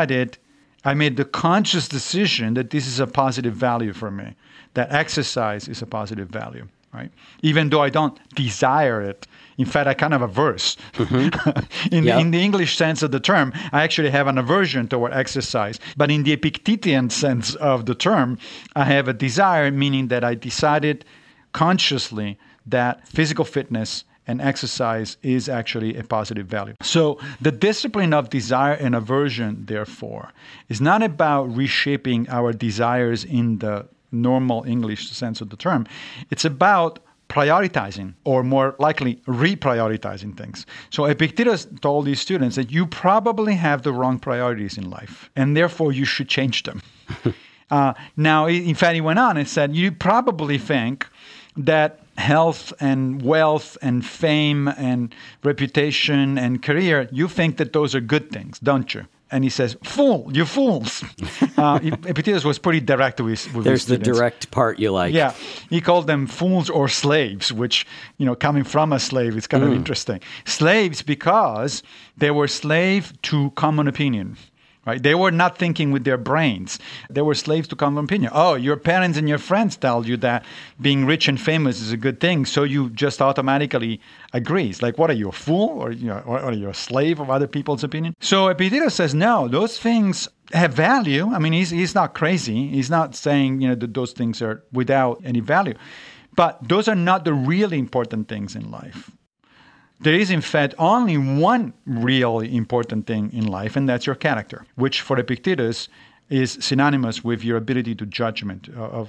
made the conscious decision that this is a positive value for me, that exercise is a positive value. Right? Even though I don't desire it. In fact, I kind of averse. In the English sense of the term, I actually have an aversion toward exercise. But in the Epictetean sense of the term, I have a desire, meaning that I decided consciously that physical fitness and exercise is actually a positive value. So the discipline of desire and aversion, therefore, is not about reshaping our desires in the normal English sense of the term. It's about prioritizing, or more likely reprioritizing things. So Epictetus told his students that you probably have the wrong priorities in life, and therefore you should change them. Now, in fact, he went on and said, you probably think that health and wealth and fame and reputation and career, you think that those are good things, don't you? And he says, you fools. Epictetus was pretty direct with his students. There's the direct part you like. Yeah. He called them fools or slaves, which, coming from a slave is kind of interesting. Slaves because they were slave to common opinion. Right? They were not thinking with their brains. They were slaves to common opinion. Oh, your parents and your friends tell you that being rich and famous is a good thing, so you just automatically agree. It's like, what are you, a fool? Or are you a slave of other people's opinion? So Epictetus says, no, those things have value. I mean, he's not crazy. He's not saying, that those things are without any value. But those are not the really important things in life. There is, in fact, only one really important thing in life, and that's your character, which for Epictetus is synonymous with your ability to judgment,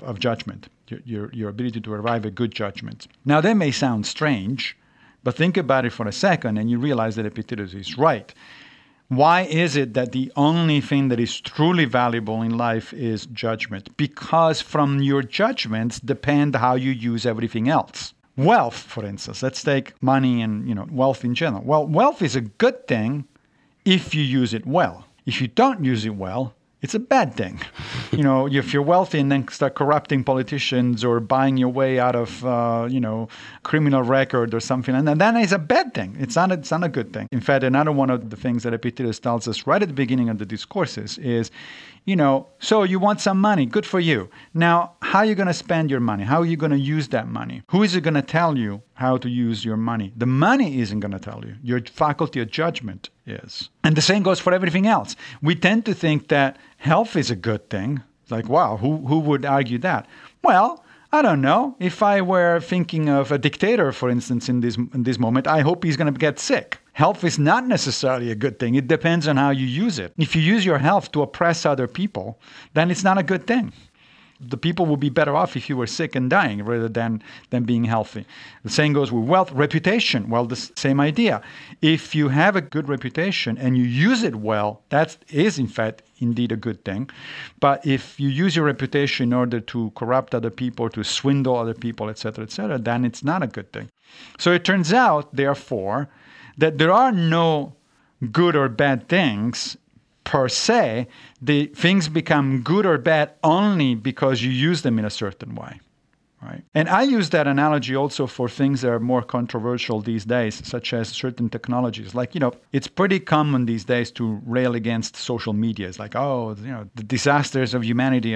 your ability to arrive at good judgment. Now, that may sound strange, but think about it for a second, and you realize that Epictetus is right. Why is it that the only thing that is truly valuable in life is judgment? Because from your judgments depend how you use everything else. Wealth, for instance, let's take money and wealth in general. Well, wealth is a good thing if you use it well. If you don't use it well, it's a bad thing. If you're wealthy and then start corrupting politicians or buying your way out of, criminal record or something, and then it's a bad thing. It's not a good thing. In fact, another one of the things that Epictetus tells us right at the beginning of the Discourses is, so you want some money, good for you. Now, how are you going to spend your money? How are you going to use that money? Who is it going to tell you how to use your money? The money isn't going to tell you. Your faculty of judgment is. And the same goes for everything else. We tend to think that health is a good thing. It's like, wow, who would argue that? Well, I don't know. If I were thinking of a dictator, for instance, in this moment, I hope he's going to get sick. Health is not necessarily a good thing. It depends on how you use it. If you use your health to oppress other people, then it's not a good thing. The people would be better off if you were sick and dying rather than being healthy. The same goes with wealth. Reputation, well, the same idea. If you have a good reputation and you use it well, that is, in fact, indeed a good thing. But if you use your reputation in order to corrupt other people, to swindle other people, etc., then it's not a good thing. So it turns out, therefore, that there are no good or bad things per se. The things become good or bad only because you use them in a certain way, right? And I use that analogy also for things that are more controversial these days, such as certain technologies. Like, it's pretty common these days to rail against social media. It's like, the disasters of humanity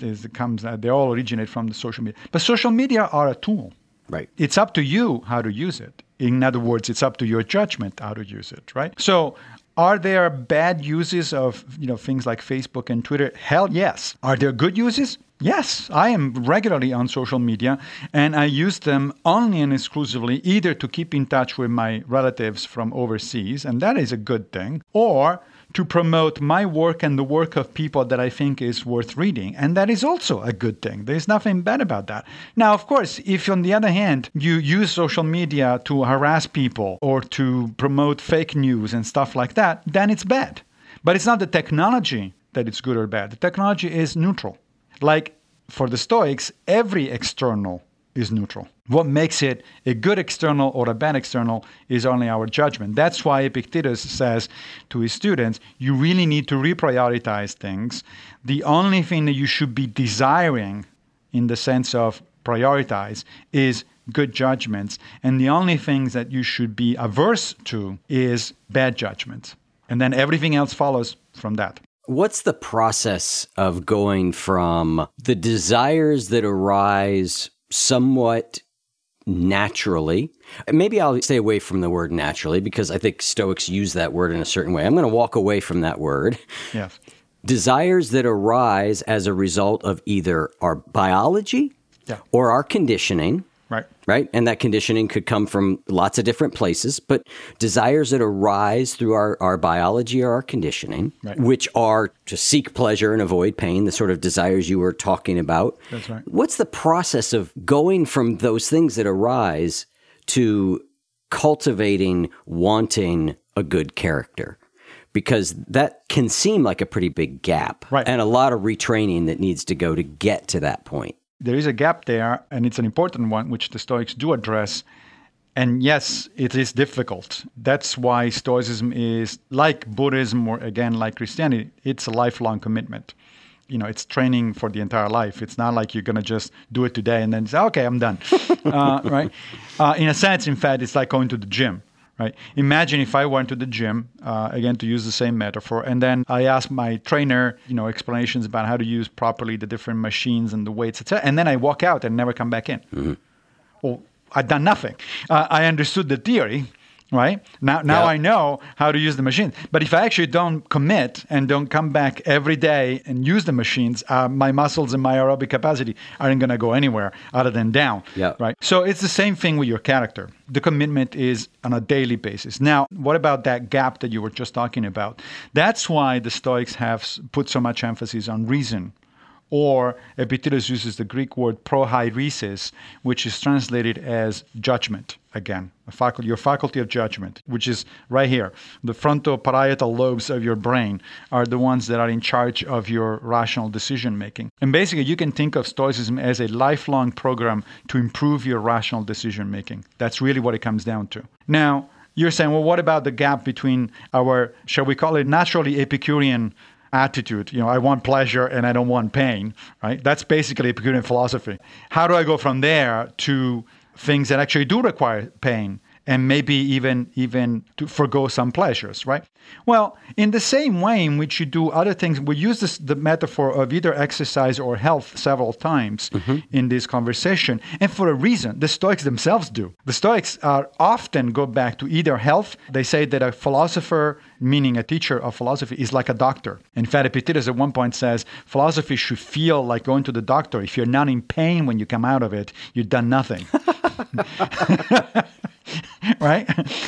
they all originate from the social media. But social media are a tool. Right. It's up to you how to use it. In other words, it's up to your judgment how to use it, right? So are there bad uses of things like Facebook and Twitter? Hell yes. Are there good uses? Yes. I am regularly on social media, and I use them only and exclusively either to keep in touch with my relatives from overseas, and that is a good thing, or to promote my work and the work of people that I think is worth reading. And that is also a good thing. There's nothing bad about that. Now, of course, if on the other hand, you use social media to harass people or to promote fake news and stuff like that, then it's bad. But it's not the technology that it's good or bad. The technology is neutral. Like for the Stoics, every external is neutral. What makes it a good external or a bad external is only our judgment. That's why Epictetus says to his students, you really need to reprioritize things. The only thing that you should be desiring in the sense of prioritize is good judgments. And the only things that you should be averse to is bad judgments. And then everything else follows from that. What's the process of going from the desires that arise somewhat naturally? Maybe I'll stay away from the word naturally because I think Stoics use that word in a certain way. I'm going to walk away from that word. Yes. Desires that arise as a result of either our biology or our conditioning. Right? And that conditioning could come from lots of different places, but desires that arise through our biology or our conditioning, which are to seek pleasure and avoid pain, the sort of desires you were talking about. That's right. What's the process of going from those things that arise to cultivating, wanting a good character? Because that can seem like a pretty big gap and a lot of retraining that needs to go to get to that point. There is a gap there, and it's an important one, which the Stoics do address. And yes, it is difficult. That's why Stoicism is like Buddhism or, again, like Christianity. It's a lifelong commitment. It's training for the entire life. It's not like you're going to just do it today and then say, okay, I'm done. Right? In a sense, in fact, it's like going to the gym. Right? Imagine if I went to the gym, again, to use the same metaphor, and then I asked my trainer, explanations about how to use properly the different machines and the weights, etc., and then I walk out and never come back in. Mm-hmm. Well, I've done nothing. I understood the theory, right? Now I know how to use the machine. But if I actually don't commit and don't come back every day and use the machines, my muscles and my aerobic capacity aren't going to go anywhere other than down, right? So it's the same thing with your character. The commitment is on a daily basis. Now, what about that gap that you were just talking about? That's why the Stoics have put so much emphasis on reason. Or Epictetus uses the Greek word prohairesis, which is translated as judgment. Again, your faculty of judgment, which is right here. The frontoparietal lobes of your brain are the ones that are in charge of your rational decision making. And basically, you can think of Stoicism as a lifelong program to improve your rational decision making. That's really what it comes down to. Now, you're saying, well, what about the gap between our, shall we call it, naturally Epicurean attitude? I want pleasure and I don't want pain, right? That's basically Epicurean philosophy. How do I go from there to things that actually do require pain and maybe even to forgo some pleasures, right? Well, in the same way in which you do other things, we use the metaphor of either exercise or health several times in this conversation, and for a reason. The Stoics themselves do. The Stoics often go back to either health. They say that a philosopher, meaning a teacher of philosophy, is like a doctor. In fact, Epictetus at one point says, philosophy should feel like going to the doctor. If you're not in pain when you come out of it, you've done nothing. Right?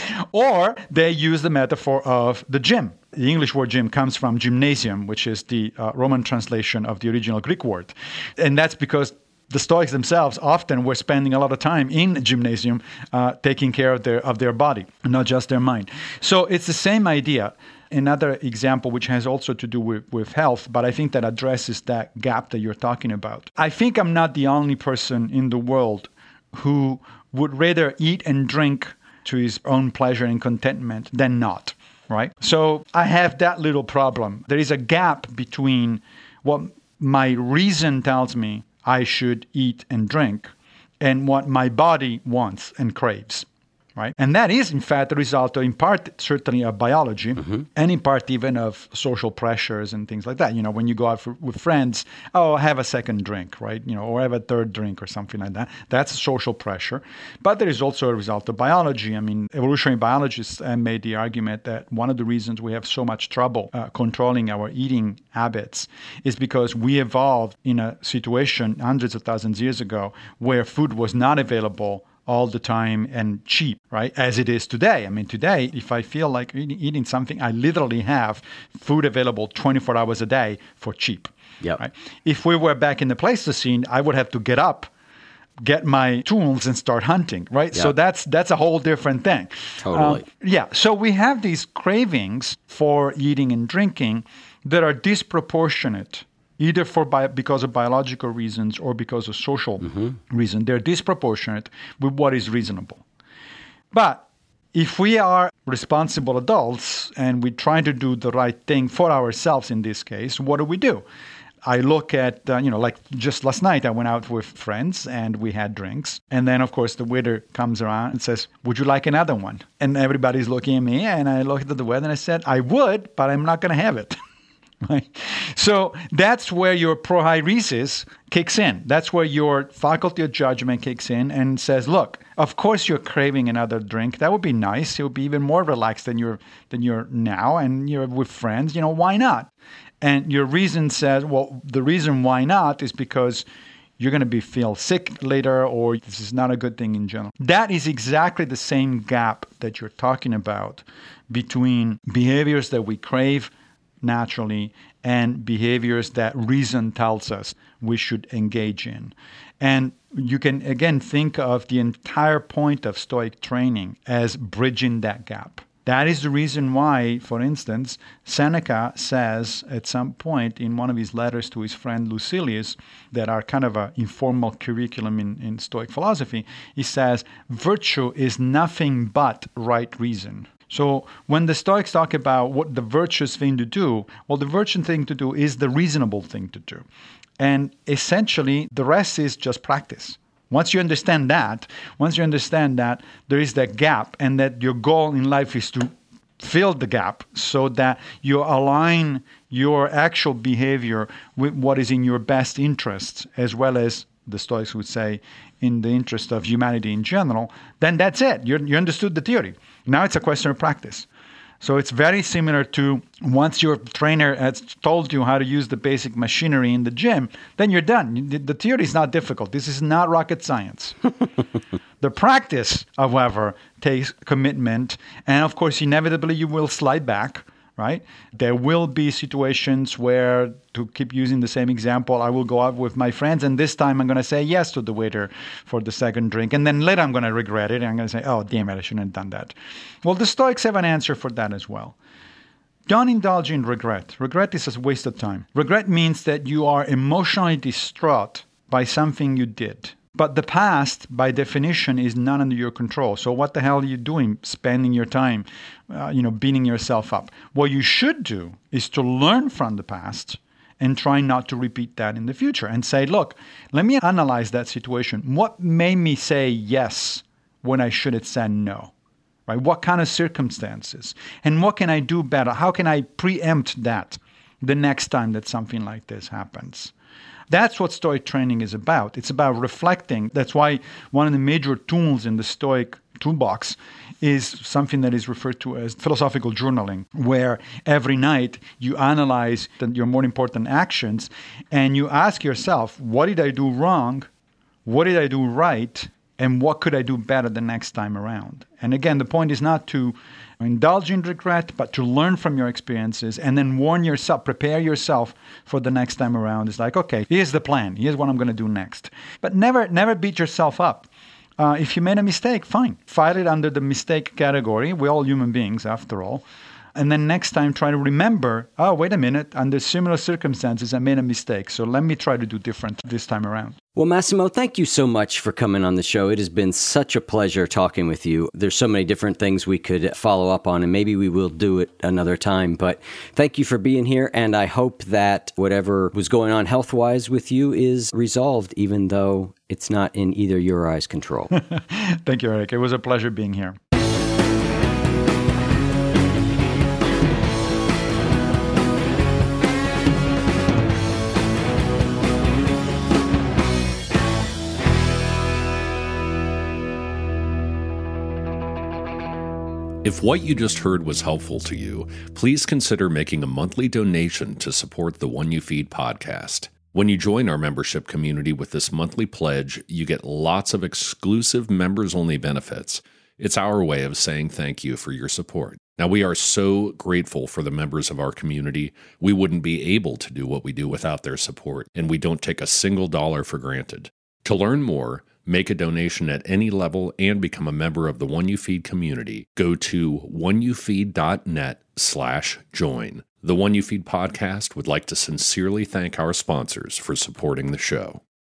Or they use the metaphor of the gym. The English word gym comes from gymnasium, which is the Roman translation of the original Greek word. And that's because the Stoics themselves often were spending a lot of time in the gymnasium taking care of their body, not just their mind. So it's the same idea. Another example which has also to do with health, but I think that addresses that gap that you're talking about. I think I'm not the only person in the world who would rather eat and drink to his own pleasure and contentment than not, right? So I have that little problem. There is a gap between what my reason tells me I should eat and drink and what my body wants and craves. Right? And that is, in fact, the result of, in part, certainly of biology, and in part even of social pressures and things like that. You know, when you go out with friends, have a second drink, right? You know, or have a third drink or something like that. That's social pressure. But there is also a result of biology. I mean, evolutionary biologists have made the argument that one of the reasons we have so much trouble controlling our eating habits is because we evolved in a situation hundreds of thousands of years ago where food was not available all the time and cheap, right? As it is today. I mean, today, if I feel like eating something, I literally have food available 24 hours a day for cheap. Yep. Right? If we were back in the Pleistocene, I would have to get up, get my tools and start hunting, right? Yep. So that's a whole different thing. Totally. So we have these cravings for eating and drinking that are disproportionate, either because of biological reasons or because of social reasons. They're disproportionate with what is reasonable. But if we are responsible adults and we try to do the right thing for ourselves in this case, what do? I look at, like just last night, I went out with friends and we had drinks. And then, of course, the waiter comes around and says, "Would you like another one?" And everybody's looking at me and I looked at the waiter and I said, "I would, but I'm not going to have it." Right? So that's where your prohairesis kicks in. That's where your faculty of judgment kicks in and says, look, of course you're craving another drink. That would be nice. It would be even more relaxed than you're now, and you're with friends. Why not? And your reason says, well, the reason why not is because you're going to feel sick later, or this is not a good thing in general. That is exactly the same gap that you're talking about between behaviors that we crave naturally and behaviors that reason tells us we should engage in. And you can, again, think of the entire point of Stoic training as bridging that gap. That is the reason why, for instance, Seneca says at some point in one of his letters to his friend Lucilius, that are kind of an informal curriculum in Stoic philosophy, he says, virtue is nothing but right reason. So when the Stoics talk about what the virtuous thing to do, well, the virtuous thing to do is the reasonable thing to do. And essentially, the rest is just practice. Once you understand that, there is that gap and that your goal in life is to fill the gap so that you align your actual behavior with what is in your best interests, as well as the Stoics would say, in the interest of humanity in general, then that's it. You understood the theory. Now it's a question of practice. So it's very similar to once your trainer has told you how to use the basic machinery in the gym, then you're done. The theory is not difficult. This is not rocket science. The practice, however, takes commitment. And of course, inevitably, you will slide back. Right? There will be situations where, to keep using the same example, I will go out with my friends and this time I'm going to say yes to the waiter for the second drink. And then later I'm going to regret it and I'm going to say, oh, damn it, I shouldn't have done that. Well, the Stoics have an answer for that as well. Don't indulge in regret. Regret is a waste of time. Regret means that you are emotionally distraught by something you did. But the past, by definition, is not under your control. So what the hell are you doing spending your time, beating yourself up? What you should do is to learn from the past and try not to repeat that in the future and say, look, let me analyze that situation. What made me say yes when I should have said no? right? What kind of circumstances? And what can I do better? How can I preempt that the next time that something like this happens? That's what Stoic training is about. It's about reflecting. That's why one of the major tools in the Stoic toolbox is something that is referred to as philosophical journaling, where every night you analyze your more important actions and you ask yourself, what did I do wrong? What did I do right? And what could I do better the next time around? And again, the point is not to indulge in regret, but to learn from your experiences and then warn yourself, prepare yourself for the next time around. It's like, okay, here's the plan. Here's what I'm going to do next. But never beat yourself up. If you made a mistake, fine. File it under the mistake category. We're all human beings, after all. And then next time, try to remember, oh, wait a minute, under similar circumstances, I made a mistake. So let me try to do different this time around. Well, Massimo, thank you so much for coming on the show. It has been such a pleasure talking with you. There's so many different things we could follow up on, and maybe we will do it another time. But thank you for being here, and I hope that whatever was going on health-wise with you is resolved, even though it's not in either your or I's control. Thank you, Eric. It was a pleasure being here. If what you just heard was helpful to you, please consider making a monthly donation to support the One You Feed podcast. When you join our membership community with this monthly pledge, you get lots of exclusive members-only benefits. It's our way of saying thank you for your support. Now, we are so grateful for the members of our community. We wouldn't be able to do what we do without their support, and we don't take a single dollar for granted. To learn more, make a donation at any level, and become a member of the One You Feed community, go to oneyoufeed.net/join. The One You Feed podcast would like to sincerely thank our sponsors for supporting the show.